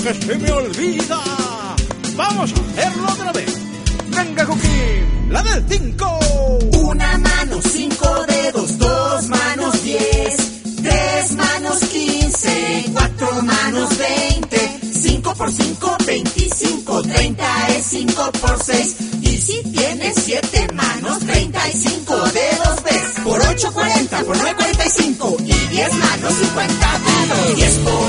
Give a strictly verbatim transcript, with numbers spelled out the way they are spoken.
que se me olvida. Vamos a hacerlo otra vez. Venga, Joaquín, la del cinco. Una mano, cinco dedos, dos manos, diez, tres manos, quince, cuatro manos, veinte, cinco por cinco, veinticinco, treinta es cinco por seis. Y si tienes siete manos, treinta y cinco dedos ves. Por ocho, cuarenta, por nueve, cuarenta y cinco. Y diez manos, cincuenta dedos. diez por